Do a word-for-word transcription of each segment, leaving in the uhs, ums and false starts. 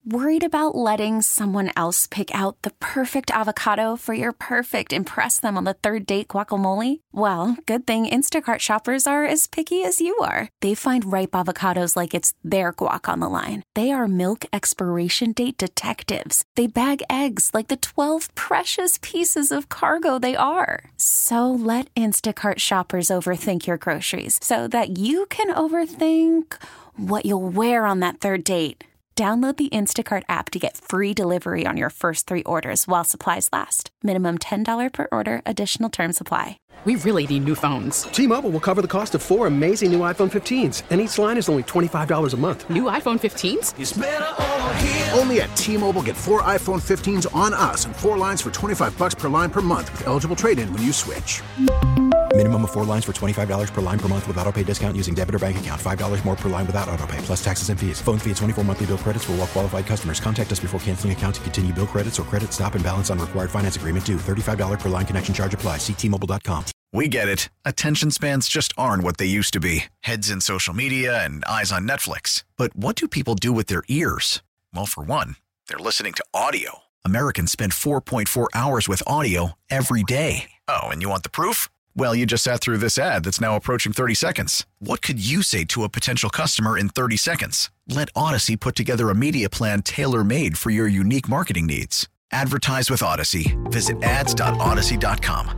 Worried about letting someone else pick out the perfect avocado for your perfect impress them on the third date guacamole? Well, good thing Instacart shoppers are as picky as you are. They find ripe avocados like it's their guac on the line. They are milk expiration date detectives. They bag eggs like the twelve precious pieces of cargo they are. So let Instacart shoppers overthink your groceries so that you can overthink what you'll wear on that third date. Download the Instacart app to get free delivery on your first three orders while supplies last. Minimum ten dollars per order. Additional terms apply. We really need new phones. T-Mobile will cover the cost of four amazing new iPhone fifteens, and each line is only twenty-five dollars a month. New iPhone fifteens? It's better over here. Only at T-Mobile, get four iPhone fifteens on us and four lines for twenty-five dollars per line per month with eligible trade-in when you switch. Minimum of four lines for twenty-five dollars per line per month with autopay discount using debit or bank account. five dollars more per line without autopay, plus taxes and fees. Phone fee at twenty-four monthly bill credits for well-qualified customers. Contact us before canceling account to continue bill credits or credit stop and balance on required finance agreement due. thirty-five dollars per line connection charge applies. See T Mobile dot com. We get it. Attention spans just aren't what they used to be. Heads in social media and eyes on Netflix. But what do people do with their ears? Well, for one, they're listening to audio. Americans spend four point four hours with audio every day. Oh, and you want the proof? Well, you just sat through this ad that's now approaching thirty seconds. What could you say to a potential customer in thirty seconds? Let Odyssey put together a media plan tailor-made for your unique marketing needs. Advertise with Odyssey. Visit ads dot odyssey dot com.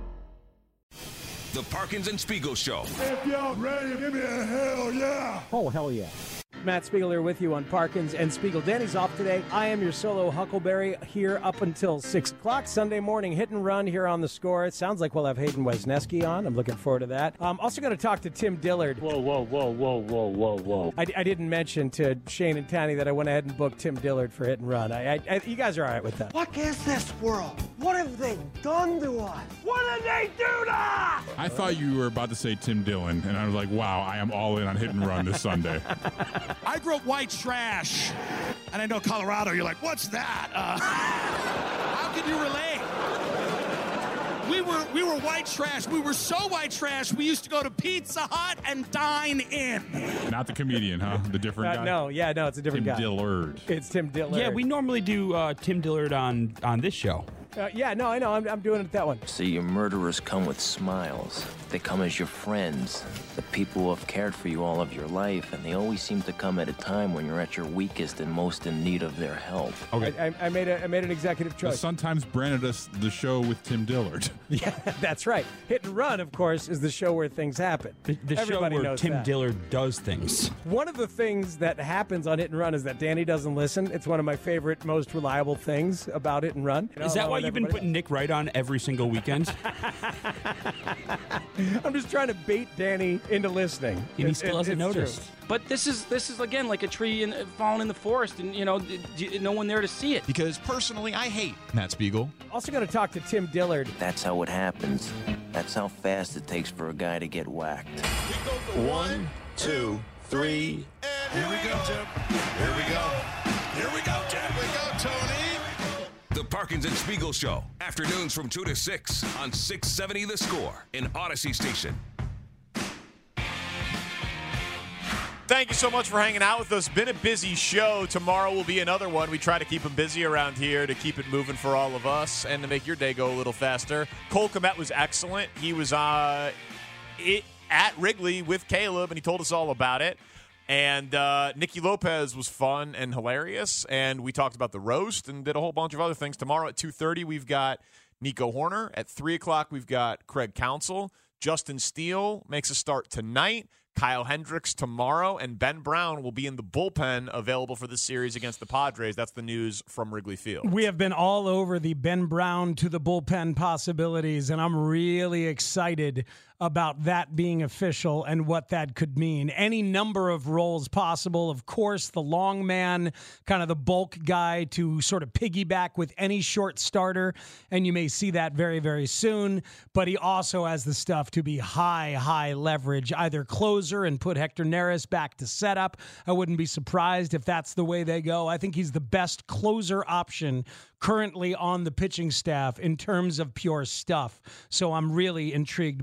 The Parkins and Spiegel Show. If y'all ready, give me a hell yeah. Oh, hell yeah. Matt Spiegel here with you on Parkins and Spiegel. Danny's off today. I am your solo Huckleberry here up until six o'clock Sunday morning. Hit and run here on The Score. It sounds like we'll have Hayden Wesneski on. I'm looking forward to that. I'm also going to talk to Tim Dillard. Whoa, whoa, whoa, whoa, whoa, whoa, whoa. I, I didn't mention to Shane and Tanny that I went ahead and booked Tim Dillard for Hit and Run. I, I, I, you guys are all right with that. What is this world? What have they done to us? What did they do to us? I thought you were about to say Tim Dillon, and I was like, wow, I am all in on Hit and Run this Sunday. I grew up white trash, and I know Colorado, you're like, what's that? Uh, how can you relate? We were we were white trash. We were so white trash, we used to go to Pizza Hut and dine in. Not the comedian, huh? The different uh, guy? No, yeah, no, it's a different Tim guy. Tim Dillard. It's Tim Dillard. Yeah, we normally do uh, Tim Dillard on, on this show. Uh, yeah, no, I know. I'm, I'm doing it that one. See, your murderers come with smiles. They come as your friends, the people who have cared for you all of your life, and they always seem to come at a time when you're at your weakest and most in need of their help. Okay. I, I, I made a I made an executive choice. The Sun-Times branded us the show with Tim Dillard. Yeah, that's right. Hit and Run, of course, is the show where things happen. The, the Everybody show where knows Tim that. Dillard does things. One of the things that happens on Hit and Run is that Danny doesn't listen. It's one of my favorite, most reliable things about Hit and Run. You know, is that why you've been everybody... putting Nick Wright on every single weekend? I'm just trying to bait Danny into listening. And he still it, hasn't noticed. True. But this is this is again like a tree in, falling in the forest, and you know, no one there to see it. Because personally, I hate Matt Spiegel. Also, going to talk to Tim Dillard. That's how it happens. That's how fast it takes for a guy to get whacked. One, two, three. And here we go, Tim. Here we go. Here we go, Tim. Here we go, Tony. The Parkins and Spiegel Show. Afternoons from two to six on six seventy The Score in Odyssey Station. Thank you so much for hanging out with us. Been a busy show. Tomorrow will be another one. We try to keep them busy around here to keep it moving for all of us and to make your day go a little faster. Cole Kmet was excellent. He was uh, it, at Wrigley with Caleb, and he told us all about it. And uh, Nicky Lopez was fun and hilarious, and we talked about the roast and did a whole bunch of other things. Tomorrow at two thirty, we've got Nico Horner. At three o'clock, we've got Craig Counsell. Justin Steele makes a start tonight. Kyle Hendricks tomorrow, and Ben Brown will be in the bullpen available for the series against the Padres. That's the news from Wrigley Field. We have been all over the Ben Brown to the bullpen possibilities, and I'm really excited about that being official and what that could mean. Any number of roles possible. Of course, the long man, kind of the bulk guy to sort of piggyback with any short starter, and you may see that very, very soon. But he also has the stuff to be high, high leverage, either closer and put Hector Neris back to setup. I wouldn't be surprised if that's the way they go. I think he's the best closer option currently on the pitching staff in terms of pure stuff. So I'm really intrigued by the possibility.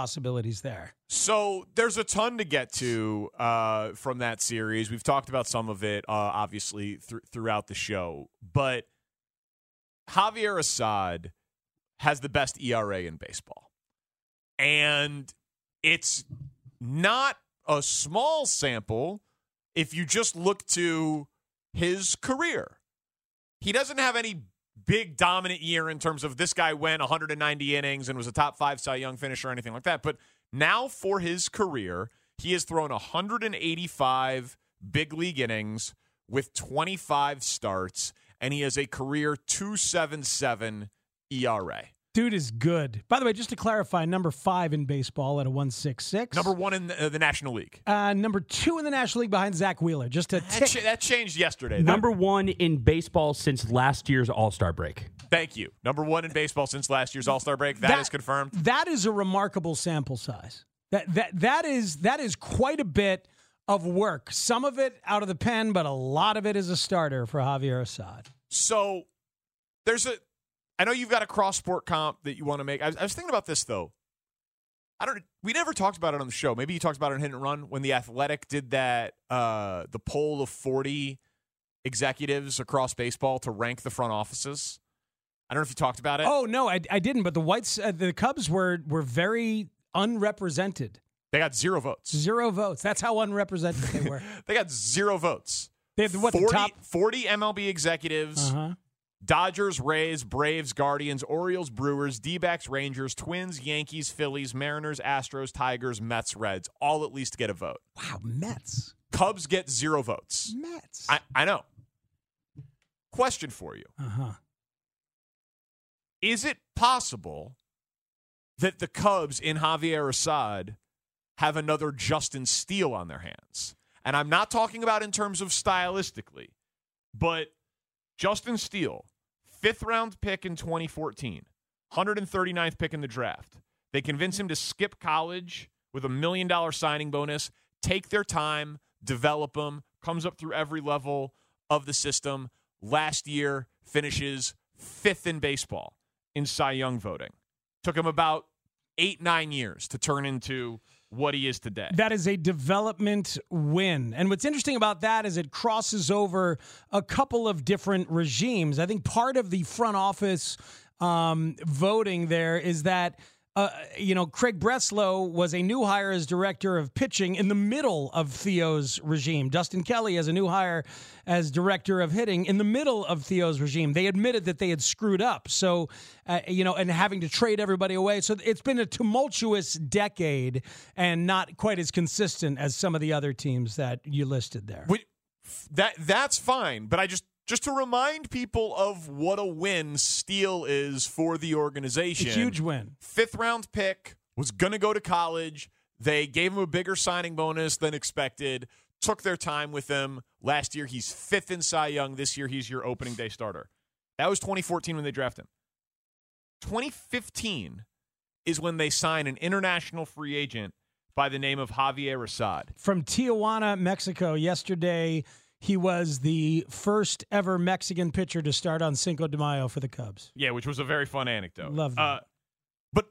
possibilities there. So there's a ton to get to uh, from that series. We've talked about some of it, uh, obviously, th- throughout the show. But Javier Assad has the best E R A in baseball. And it's not a small sample if you just look to his career. He doesn't have any big dominant year in terms of this guy went one hundred ninety innings and was a top five Cy Young finisher or anything like that. But now for his career, he has thrown one hundred eighty-five big league innings with twenty-five starts, and he has a career two point seven seven E R A. Dude is good. By the way, just to clarify, number five in baseball at a one point six six. Number one in the, uh, the National League. Uh, number two in the National League behind Zach Wheeler. Just to that, ch- that changed yesterday. Number one in baseball since last year's All-Star break. Thank you. Number one in baseball since last year's All-Star break. That, that is confirmed. That is a remarkable sample size. That that that is that is quite a bit of work. Some of it out of the pen, but a lot of it is a starter for Javier Assad. So there's a. I know you've got a cross-sport comp that you want to make. I was, I was thinking about this, though. I don't. We never talked about it on the show. Maybe you talked about it on Hit and Run when The Athletic did that, uh, the poll of forty executives across baseball to rank the front offices. I don't know if you talked about it. Oh, no, I, I didn't. But the Whites, uh, the Cubs were were very unrepresented. They got zero votes. Zero votes. That's how unrepresented they were. They got zero votes. They have what, forty, the top forty M L B executives. Uh-huh. Dodgers, Rays, Braves, Guardians, Orioles, Brewers, D-backs, Rangers, Twins, Yankees, Phillies, Mariners, Astros, Tigers, Mets, Reds, all at least get a vote. Wow, Mets. Cubs get zero votes. Mets. I, I know. Question for you. Uh-huh. Is it possible that the Cubs in Javier Assad have another Justin Steele on their hands? And I'm not talking about in terms of stylistically, but Justin Steele, fifth round pick in twenty fourteen, one hundred thirty-ninth pick in the draft. They convince him to skip college with a million dollar signing bonus, take their time, develop him, comes up through every level of the system. Last year, finishes fifth in baseball in Cy Young voting. Took him about eight, nine years to turn into what he is today. That is a development win. And what's interesting about that is it crosses over a couple of different regimes. I think part of the front office um, voting there is that, uh, you know, Craig Breslow was a new hire as director of pitching in the middle of Theo's regime. Dustin Kelly as a new hire as director of hitting in the middle of Theo's regime. They admitted that they had screwed up. So, uh, you know, and having to trade everybody away. So it's been a tumultuous decade and not quite as consistent as some of the other teams that you listed there. We, that That's fine. But I just, just to remind people of what a win Steele is for the organization. A huge win. Fifth round pick, was going to go to college. They gave him a bigger signing bonus than expected, took their time with him. Last year, he's fifth in Cy Young. This year, he's your opening day starter. That was twenty fourteen when they drafted him. twenty fifteen is when they sign an international free agent by the name of Javier Assad. From Tijuana, Mexico, yesterday, he was the first ever Mexican pitcher to start on Cinco de Mayo for the Cubs. Yeah, which was a very fun anecdote. Love that. Uh, but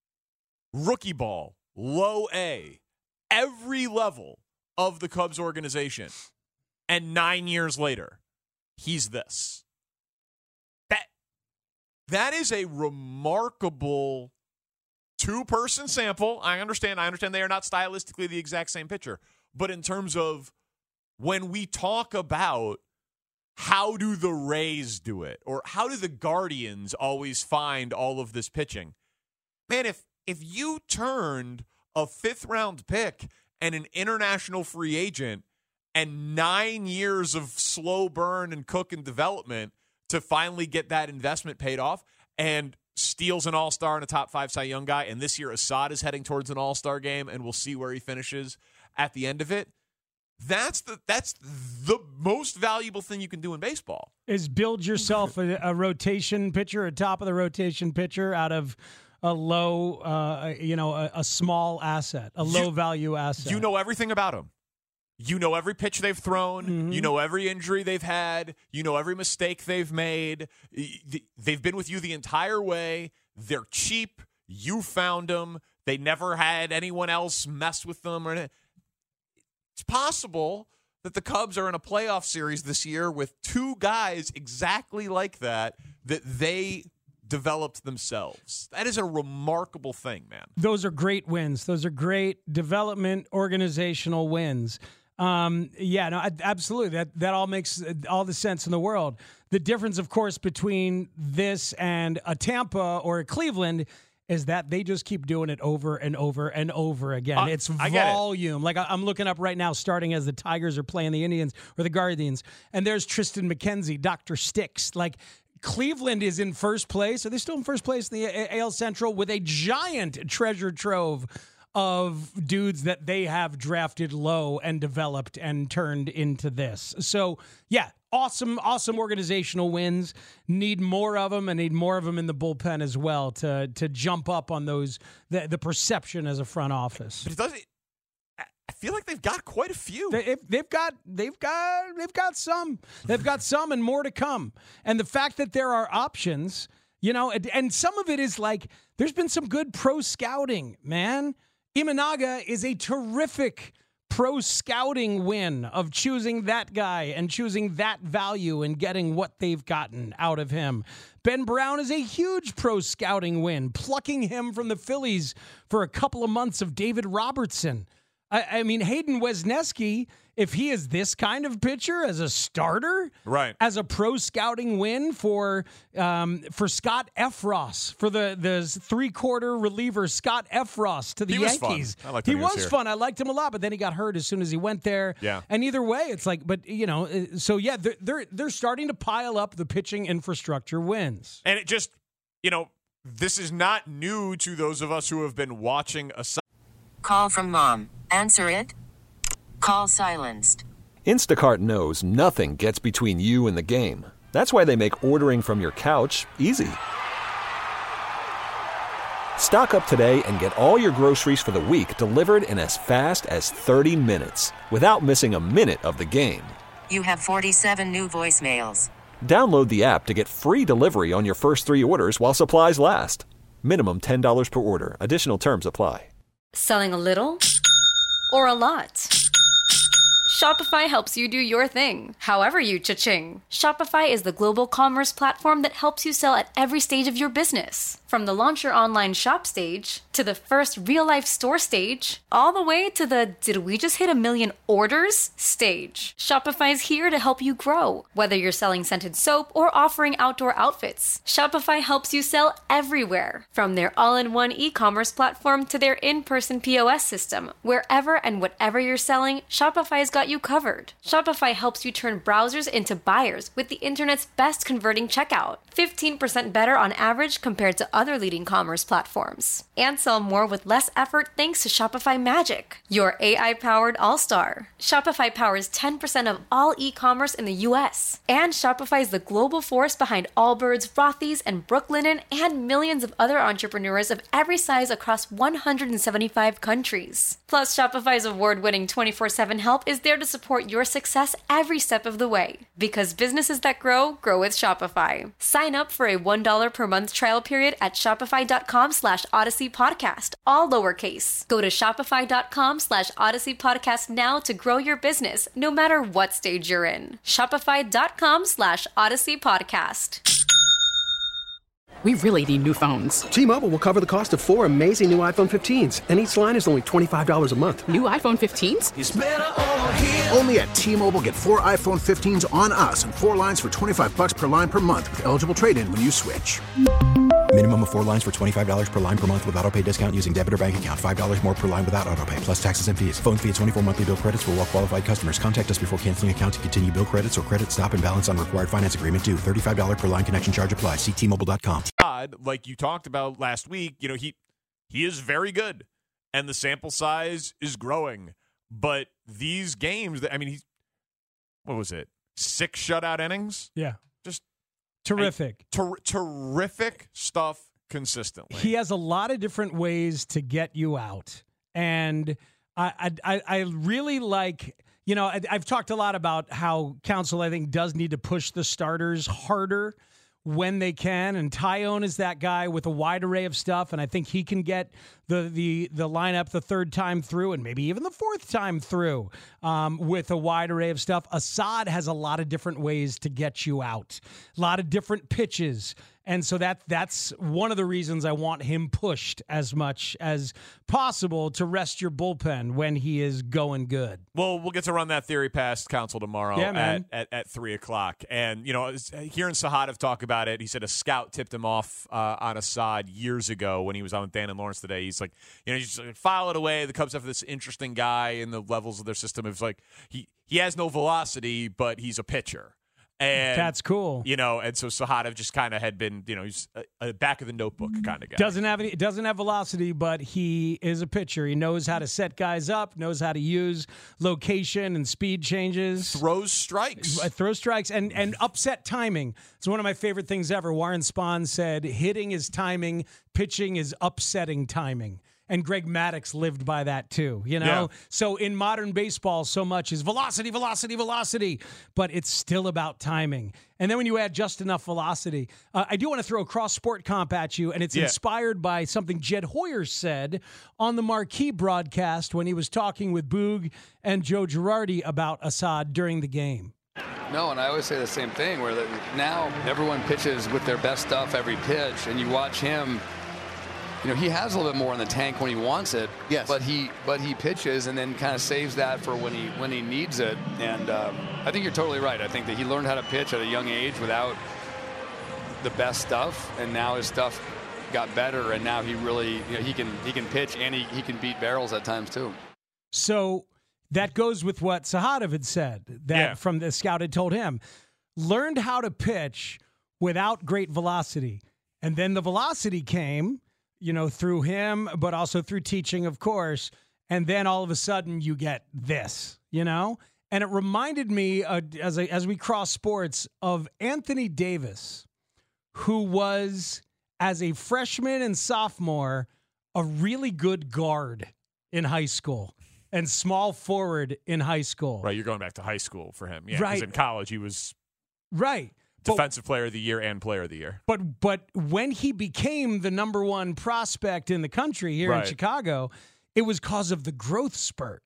rookie ball, low A, every level of the Cubs organization. And nine years later, he's this. That, that is a remarkable two-person sample. I understand. I understand they are not stylistically the exact same pitcher. But in terms of when we talk about how do the Rays do it, or how do the Guardians always find all of this pitching, man, if if you turned a fifth-round pick and an international free agent and nine years of slow burn and cook and development to finally get that investment paid off, and Steele's an all-star and a top five Cy Young guy, and this year Assad is heading towards an all-star game, and we'll see where he finishes at the end of it. That's the that's the most valuable thing you can do in baseball. Is build yourself a, a rotation pitcher, a top of the rotation pitcher out of a low, uh, you know, a, a small asset, a low value asset. You know everything about them. You know every pitch they've thrown. Mm-hmm. You know every injury they've had. You know every mistake they've made. They've been with you the entire way. They're cheap. You found them. They never had anyone else mess with them. Or anything. It's possible that the Cubs are in a playoff series this year with two guys exactly like that, that they developed themselves. That is a remarkable thing, man. Those are great wins. Those are great development organizational wins. Um, yeah, no, absolutely. That that all makes all the sense in the world. The difference, of course, between this and a Tampa or a Cleveland is that they just keep doing it over and over and over again. Uh, it's volume. It. Like I'm looking up right now, starting as the Tigers are playing the Indians or the Guardians, and there's Tristan McKenzie, Doctor Sticks. Like Cleveland is in first place. Are they still in first place in the A L Central with a giant treasure trove of dudes that they have drafted low and developed and turned into this? So, yeah, awesome, awesome organizational wins. Need more of them, and need more of them in the bullpen as well to to jump up on those the, the perception as a front office. But it doesn't. I feel like they've got quite a few. They, they've got, they've got, they've got some. They've got some, and more to come. And the fact that there are options, you know, and, and some of it is like there's been some good pro scouting, man. Imanaga is a terrific pro scouting win of choosing that guy and choosing that value and getting what they've gotten out of him. Ben Brown is a huge pro scouting win, plucking him from the Phillies for a couple of months of David Robertson. I, I mean, Hayden Wesneski, if he is this kind of pitcher as a starter, right, as a pro scouting win for um, for Scott Effross, for the, the three-quarter reliever Scott Effross to the he Yankees. Was fun. I liked he, he was, was fun. I liked him a lot, but then he got hurt as soon as he went there. Yeah. And either way, it's like, but, you know, so yeah, they're, they're, they're starting to pile up the pitching infrastructure wins. And it just, you know, this is not new to those of us who have been watching a call from mom. Answer it. Call silenced. Instacart knows nothing gets between you and the game. That's why they make ordering from your couch easy. Stock up today and get all your groceries for the week delivered in as fast as thirty minutes without missing a minute of the game. You have forty-seven new voicemails. Download the app to get free delivery on your first three orders while supplies last. Minimum ten dollars per order. Additional terms apply. Selling a little or a lot? Shopify helps you do your thing, however you cha-ching. Shopify is the global commerce platform that helps you sell at every stage of your business. From the launch your online shop stage, to the first real-life store stage, all the way to the did we just hit a million orders stage. Shopify's here to help you grow. Whether you're selling scented soap or offering outdoor outfits, Shopify helps you sell everywhere. From their all-in-one e-commerce platform to their in-person P O S system, wherever and whatever you're selling, Shopify's got you covered. Shopify helps you turn browsers into buyers with the internet's best converting checkout. fifteen percent better on average compared to other leading commerce platforms. And sell more with less effort thanks to Shopify Magic, your A I-powered all-star. Shopify powers ten percent of all e-commerce in the U S. And Shopify is the global force behind Allbirds, Rothy's, and Brooklinen, and millions of other entrepreneurs of every size across one hundred seventy-five countries. Plus, Shopify's award-winning twenty-four seven help is there to support your success every step of the way. Because businesses that grow, grow with Shopify. Sign up for a one dollar per month trial period at shopify.com slash Odyssey Podcast, all lowercase. Go to shopify.com slash Odyssey Podcast now to grow your business, no matter what stage you're in. Shopify.com slash Odyssey Podcast. We really need new phones. T-Mobile will cover the cost of four amazing new iPhone fifteens, and each line is only twenty-five dollars a month. New iPhone fifteens? It's better over here. Only at T-Mobile, get four iPhone fifteens on us and four lines for twenty-five bucks per line per month with eligible trade-in when you switch. Minimum of four lines for twenty-five dollars per line per month with auto pay discount using debit or bank account. five dollars more per line without auto pay, plus taxes and fees. Phone fee at twenty-four monthly bill credits for well-qualified customers. Contact us before canceling account to continue bill credits or credit stop and balance on required finance agreement due. thirty-five dollars per line connection charge applies. See T Mobile dot com. Like you talked about last week, you know, he he is very good, and the sample size is growing. But these games, I mean, he's what was it? Six shutout innings? Yeah. Just terrific. I, ter- terrific stuff consistently. He has a lot of different ways to get you out. And I I, I really like, you know, I, I've talked a lot about how Counsell, I think, does need to push the starters harder when they can, and Tyone is that guy with a wide array of stuff, and I think he can get the the the lineup the third time through, and maybe even the fourth time through um, with a wide array of stuff. Assad has a lot of different ways to get you out, a lot of different pitches. And so that that's one of the reasons I want him pushed as much as possible to rest your bullpen when he is going good. Well, we'll get to run that theory past council tomorrow yeah, at, at, at three o'clock. And, you know, hearing Sahadev talk about it, he said a scout tipped him off uh, on Assad years ago when he was on with Dan and Lawrence today. He's like, you know, you just file it away. The Cubs have this interesting guy in the levels of their system. It's like he, he has no velocity, but he's a pitcher. And that's cool, you know. And so Sahadev just kind of had been, you know, he's a, a back of the notebook kind of guy. Doesn't have any, doesn't have velocity, but he is a pitcher. He knows how to set guys up, knows how to use location and speed changes, throws strikes, throws strikes, and and upset timing. It's one of my favorite things ever. Warren Spahn said, "Hitting is timing, pitching is upsetting timing." And Greg Maddux lived by that too, you know? Yeah. So in modern baseball, so much is velocity, velocity, velocity, but it's still about timing. And then when you add just enough velocity, uh, I do want to throw a cross-sport comp at you, and it's yeah. inspired by something Jed Hoyer said on the Marquee broadcast when he was talking with Boog and Joe Girardi about Assad during the game. No, and I always say the same thing, where the, now everyone pitches with their best stuff every pitch, and you watch him. You know, he has a little bit more in the tank when he wants it. Yes. But he but he pitches and then kind of saves that for when he when he needs it. And um, I think you're totally right. I think that he learned how to pitch at a young age without the best stuff, and now his stuff got better, and now he really, you know, he can he can pitch and he, he can beat barrels at times too. So that goes with what Sahadev had said that yeah. from the scout had told him. Learned how to pitch without great velocity. And then the velocity came, you know, through him, but also through teaching, of course. And then all of a sudden you get this, you know? And it reminded me, uh, as, I, as we cross sports, of Anthony Davis, who was, as a freshman and sophomore, a really good guard in high school and small forward in high school. Right, you're going back to high school for him. Yeah, right. Because in college he was right. defensive but, player of the year and player of the year. But but when he became the number one prospect in the country here right. in Chicago, it was because of the growth spurt.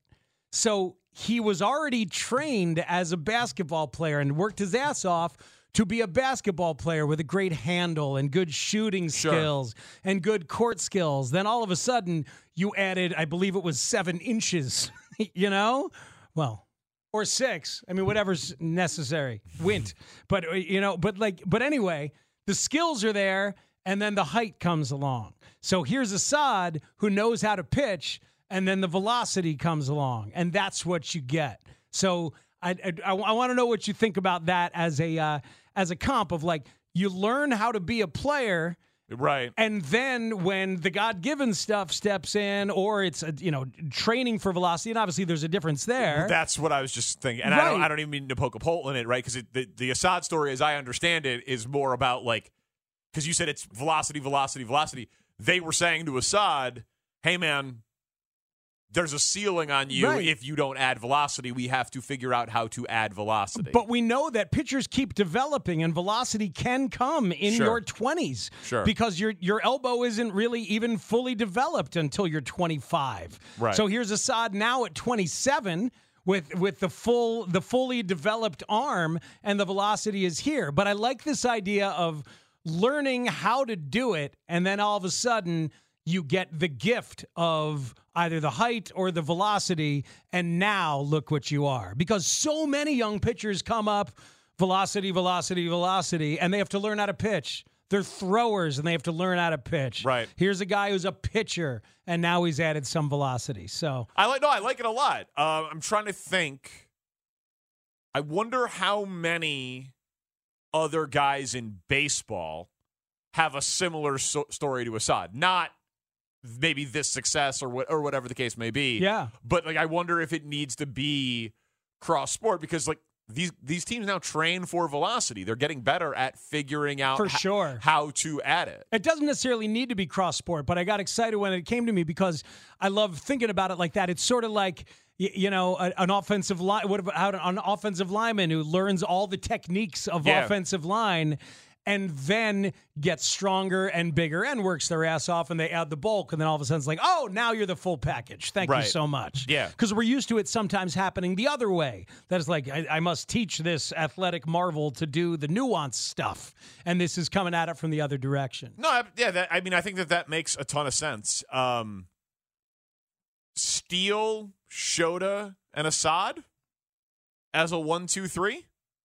So he was already trained as a basketball player and worked his ass off to be a basketball player with a great handle and good shooting sure. skills and good court skills. Then all of a sudden you added, I believe it was seven inches, you know? Well, or six. I mean, whatever's necessary. Wint. But, you know, but like, but anyway, the skills are there and then the height comes along. So here's Assad who knows how to pitch and then the velocity comes along and that's what you get. So I, I, I want to know what you think about that as a, uh, as a comp of like, you learn how to be a player. Right. And then when the God-given stuff steps in, or it's, a, you know, training for velocity, and obviously there's a difference there. That's what I was just thinking. And right. I don't I don't even mean to poke a hole in it, right? Because the, the Assad story, as I understand it, is more about like, because you said it's velocity, velocity, velocity. They were saying to Assad, hey, man, there's a ceiling on you right. if you don't add velocity. We have to figure out how to add velocity. But we know that pitchers keep developing, and velocity can come in sure. your twenties sure. because your your elbow isn't really even fully developed until you're twenty-five. Right. So here's Assad now at twenty-seven with with the full the fully developed arm, and the velocity is here. But I like this idea of learning how to do it, and then all of a sudden you get the gift of either the height or the velocity, and now look what you are. Because so many young pitchers come up, velocity, velocity, velocity, and they have to learn how to pitch. They're throwers, and they have to learn how to pitch. Right. Here's a guy who's a pitcher, and now he's added some velocity. So I like no, I like it a lot. Uh, I'm trying to think. I wonder how many other guys in baseball have a similar so- story to Assad. Not maybe this success or what or whatever the case may be. Yeah. But like I wonder if it needs to be cross sport because like these these teams now train for velocity. They're getting better at figuring out For ha- sure. how to add it. It doesn't necessarily need to be cross sport, but I got excited when it came to me because I love thinking about it like that. It's sort of like you know, an offensive line. What about an offensive lineman who learns all the techniques of yeah. offensive line? and then gets stronger and bigger and works their ass off, and they add the bulk, and then all of a sudden it's like, oh, now you're the full package. Thank Right. you so much. Yeah. Because we're used to it sometimes happening the other way. That is like, I, I must teach this athletic marvel to do the nuance stuff, and this is coming at it from the other direction. No, I, yeah, that, I mean, I think that that makes a ton of sense. Um, Steele, Shota, and Assad as a one, two, three?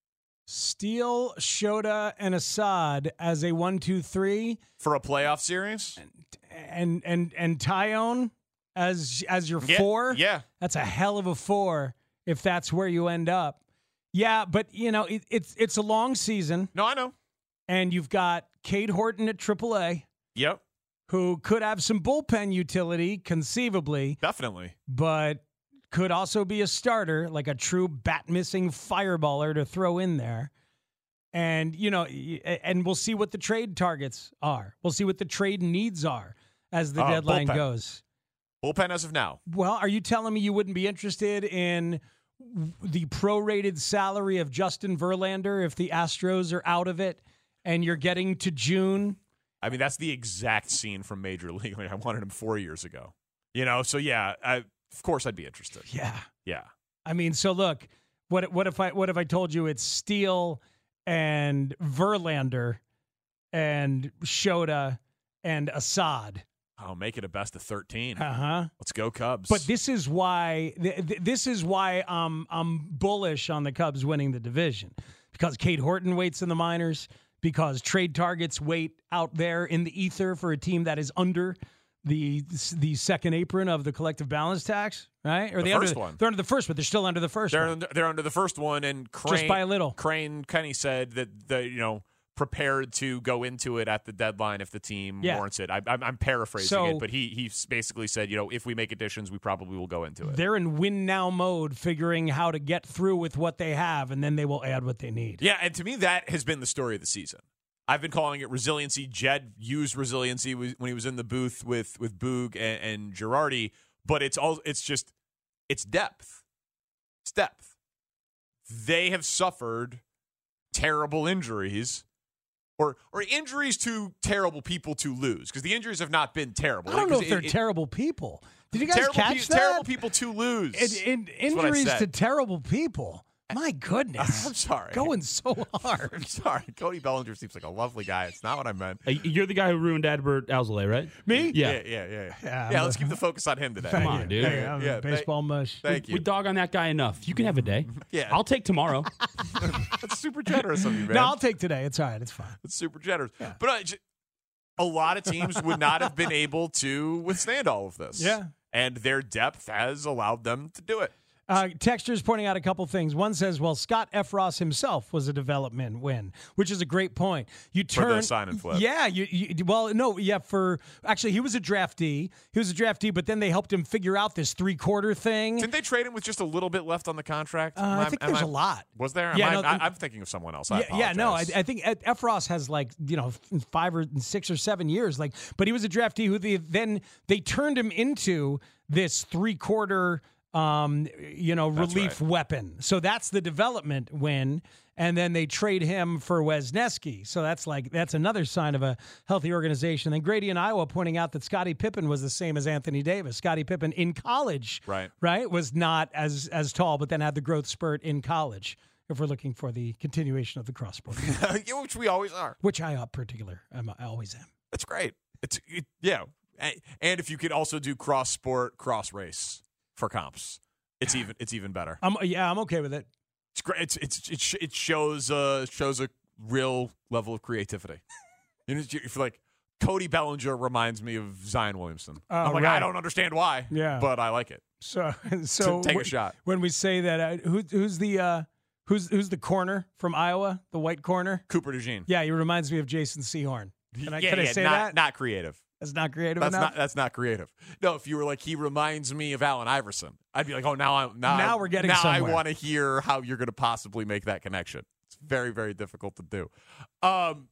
Steele, Shota, and Assad as a one, two, three. For a playoff series? And and and Tyone as as your Yeah, four. yeah. That's a hell of a four if that's where you end up. Yeah, but you know it, it's it's a long season. No, I know. And you've got Cade Horton at triple A. Yep. Who could have some bullpen utility conceivably. Definitely. But could also be a starter, like a true bat-missing fireballer to throw in there. And, you know, and we'll see what the trade targets are. We'll see what the trade needs are as the Uh, deadline bullpen. goes. Bullpen as of now. Well, are you telling me you wouldn't be interested in the prorated salary of Justin Verlander if the Astros are out of it and you're getting to June? I mean, that's the exact scene from Major League. Like, I wanted him four years ago. You know, so yeah, I, of course I'd be interested. Yeah. Yeah. I mean, so look, what what if I what if I told you it's Steele and Verlander and Shota and Assad? Oh, make it a best of thirteen. Uh-huh. Let's go Cubs. But this is why th- th- this is why um, I'm bullish on the Cubs winning the division, because Cade Horton waits in the minors, because trade targets wait out there in the ether for a team that is under the the second apron of the collective balance tax, right? Or The they first under, one. They're under the first, but they're still under the first they're one. under, they're under the first one, and Crane, Just by a little. Crane Kenny said that the you know prepared to go into it at the deadline if the team Yeah. warrants it. I, I'm, I'm paraphrasing So- it, but he he basically said, you know, if we make additions, we probably will go into it. They're in win now mode, figuring how to get through with what they have, and then they will add what they need. Yeah, and to me, that has been the story of the season. I've been calling it resiliency. Jed used resiliency when he was in the booth with with Boog and, and Girardi, but it's all it's just it's depth. It's depth. They have suffered terrible injuries, or or injuries to terrible people to lose, because the injuries have not been terrible. I don't know Because if they're it- it- terrible people. Did you guys terrible catch pe- that? Terrible people to lose. In, in, That's what I injuries said. to terrible people. My goodness. I'm sorry. Going so hard. I'm sorry. Cody Bellinger seems like a lovely guy. It's not what I meant. Uh, You're the guy who ruined Adbert Alzolay, right? Me? Yeah. Yeah, yeah, yeah. Yeah, Yeah, I'm let's a- keep the focus on him today. Come on, dude. Yeah, I'm a Yeah, baseball thank- mush. Thank you. We dog on that guy enough. You can have a day. Yeah. I'll take tomorrow. That's super generous of you, man. No, I'll take today. It's all right. It's fine. It's super generous. But uh, j- a lot of teams would not have been able to withstand all of this. Yeah. And their depth has allowed them to do it. Uh, Texture's pointing out a couple things. One says, well, Scott Efros himself was a development win, which is a great point. You For the turn sign and flip. Yeah, you, you well, no, yeah, for actually he was a draftee. He was a draftee, but then they helped him figure out this three quarter thing. Didn't they trade him with just a little bit left on the contract? Uh, Am I am think there's a lot. Was there? Am Yeah, I, no, I, I'm thinking of someone else. I Yeah, yeah, no, I, apologize. I think Ed- Efros has like you know five or six or seven years, like, but he was a draftee who they, then they turned him into this three quarter, um, you know, That's relief right. weapon. So that's the development win, and then they trade him for Wesneski. So that's like that's another sign of a healthy organization. And Grady in Iowa pointing out that Scottie Pippen was the same as Anthony Davis. Scottie Pippen in college, Right. right, was not as as tall, but then had the growth spurt in college. If we're looking for the continuation of the cross sport. Yeah, which we always are. Which I, in particular, I'm, I always am. That's great. It's it, yeah, A- and if you could also do cross sport, cross race for comps, it's even it's even better. I'm, yeah, I'm okay with it. It's great. It's it's it, sh- it shows uh shows a real level of creativity. You know, you feel like Cody Bellinger reminds me of Zion Williamson. Oh, I'm like, right. I don't understand why. Yeah. but I like it. So, so Take a wh- shot. When we say that, uh, who, who's the uh, who's who's the corner from Iowa? The white corner. Cooper DeJean. Yeah, he reminds me of Jason Sehorn. Can I, yeah, can I yeah, say not, that? Not creative. That's not creative That's enough. not that's not creative. No, if you were like, he reminds me of Allen Iverson, I'd be like, oh, now I'm now, Now I- we're getting now somewhere. I want to hear how you're going to possibly make that connection. It's very very difficult to do. Um,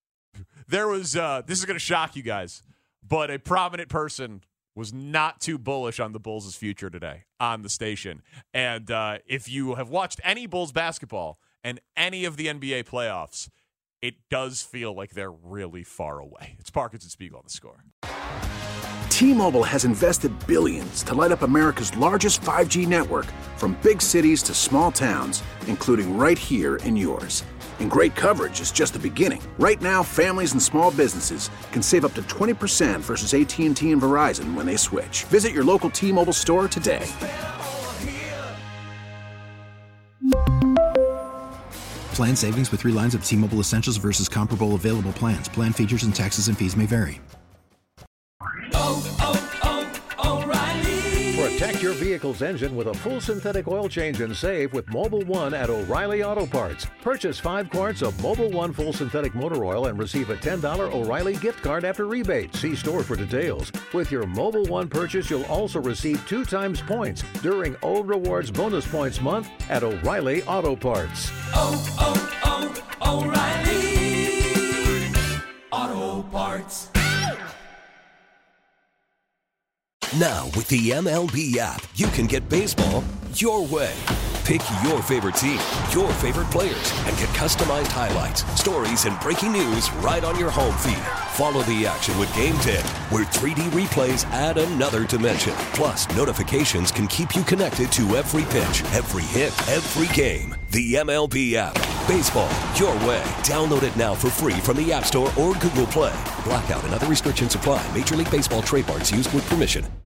there was uh, this is going to shock you guys, but a prominent person was not too bullish on the Bulls' future today on the station. And uh, if you have watched any Bulls basketball and any of the N B A playoffs, it does feel like they're really far away. It's Parkins and Spiegel on The Score. T-Mobile has invested billions to light up America's largest five G network, from big cities to small towns, including right here in yours. And great coverage is just the beginning. Right now, families and small businesses can save up to twenty percent versus A T and T and Verizon when they switch. Visit your local T-Mobile store today. Plan savings with three lines of T-Mobile Essentials versus comparable available plans. Plan features and taxes and fees may vary. Oh, oh, oh, O'Reilly. Protect your vehicle's engine with a full synthetic oil change and save with Mobil one at O'Reilly Auto Parts. Purchase five quarts of Mobil one full synthetic motor oil and receive a ten dollars O'Reilly gift card after rebate. See store for details. With your Mobil one purchase, you'll also receive two times points during O Rewards Bonus Points Month at O'Reilly Auto Parts. Oh, oh, oh, O'Reilly Auto Parts. Now, with the M L B app, you can get baseball your way. Pick your favorite team, your favorite players, and get customized highlights, stories, and breaking news right on your home feed. Follow the action with Game ten, where three D replays add another dimension. Plus, notifications can keep you connected to every pitch, every hit, every game. The M L B app. Baseball your way. Download it now for free from the App Store or Google Play. Blackout and other restrictions apply. Major League Baseball trademarks used with permission.